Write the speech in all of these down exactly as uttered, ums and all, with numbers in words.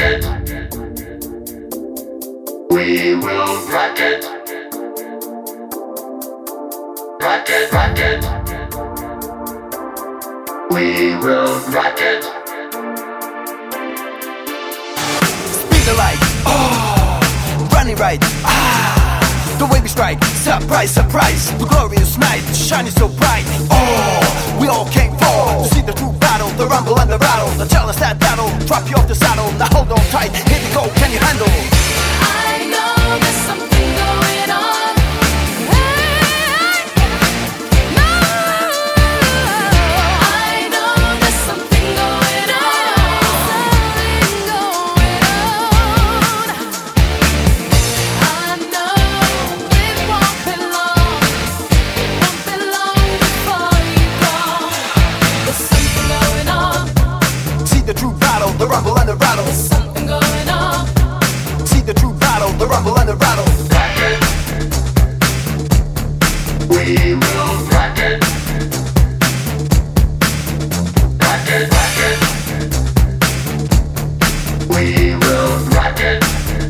it. We will rock it. Rock it, rock it. We will rock it. Speed the light, oh, running right, ah, the way we strike, surprise, surprise, the glorious night, shining so bright, oh, we all came for to see the true battle, the rumble and the rattle, the challenge that battle, drop you off the saddle, now hold on tight, here we go, can you handle? I know there's something going on. Hey, no, I know there's something going on. Something going on. I know it won't be long. Won't be long before you go. There's something going on. See the true battle, the rumble and the rattle. There's something going on. See the true battle, the rumble and the rattle. Rock it. We will rock it. Rock it, rock it. We will rock it.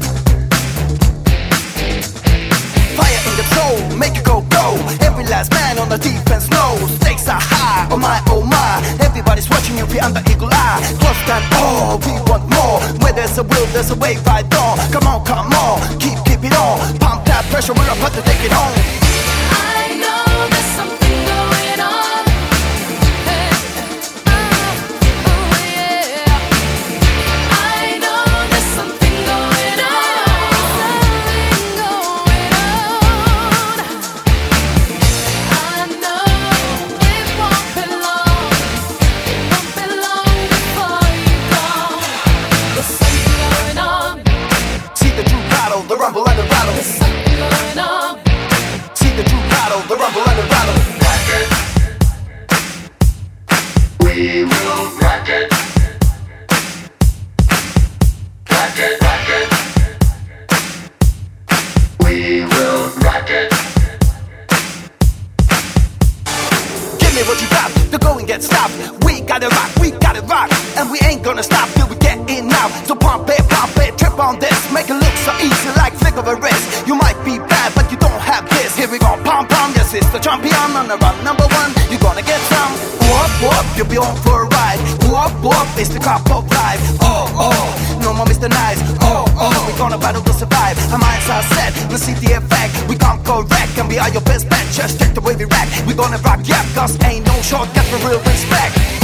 Fire in the soul, make it go, go. Every last man on the defense knows stakes are high, oh my, oh my. Everybody's watching you be under eagle eye. Close than all, we want more. Where there's a will, there's a way right on. Come on, come on, keep, keep it on. Pump that pressure, we're about to take it home. I know there's something going on. Hey, oh, yeah. I know there's something going on. Something going on. I know it won't be long. Won't be long before you go. There's something going on. See the true battle, the rumble and the rattle. There's something going on. See the true battle, the rumble and the rattle. Rock it. We will rock it. Rock it, rock it. We will rock it. Give me what you got, the going gets stopped. We gotta rock, we gotta rock. And we ain't gonna stop till we get in now. So pump it, pump it, trip on this. Make it look so easy like flick of a wrist. You might be bad, but you don't have this. Here we go, pump, pump, yes, it's the champion on the run. Number one, you're gonna get some. Whoop, whoop, you'll be on for a ride. Whoop, whoop, it's the cup of life. Oh, oh, no more Mister Nice. Oh, oh, we're gonna battle to survive. Our minds are set, let's see the effect. We come correct and we are your best bet. Just take the way we rack. We're gonna rock, yeah, cause ain't no shortcut for real respect.